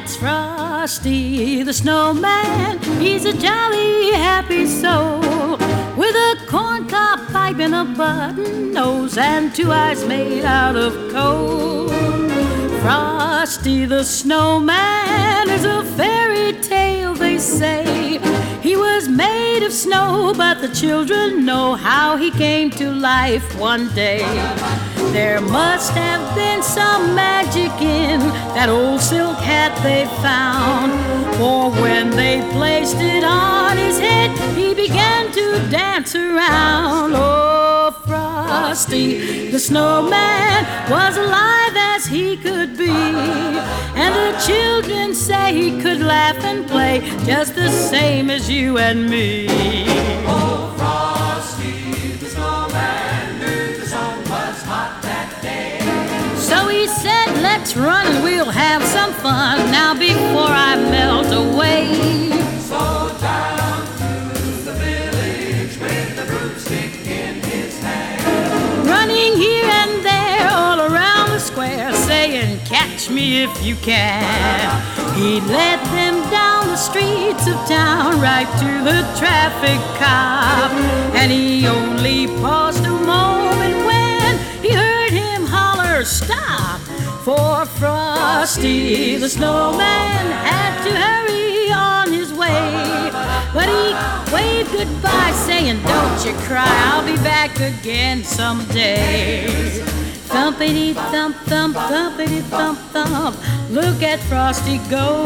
That's Frosty the Snowman. He's a jolly, happy soul with a corncob pipe and a button nose and two eyes made out of coal. Frosty the Snowman is a fairy tale, they say. He was made of snow, but the children know how he came to life one day. There must have been some magic in that old silk hat they found, for when they placed it on his head, he began to dance around. Oh, Frosty the Snowman was alive as he could be, and the children say he could laugh and play just the same as you and me. Oh, Frosty the Snowman knew the sun was hot that day. So he said, let's run and we'll have some fun now before I melt away. So down to the village with the broomstick in his hand, Running here and there all around the square, saying, catch me if you can. He led them down the streets of town right to the traffic cop, and he only paused a moment when he heard him holler, stop! For Frosty the Snowman had to hurry on his way, but he waved goodbye saying, don't you cry, I'll be back again someday. Thumpity thump thump, thumpity thump thump, look at Frosty go.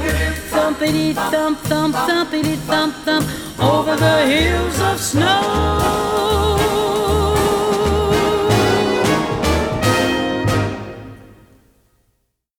Thumpity thump thump, thumpity thump thump, over the hills of snow.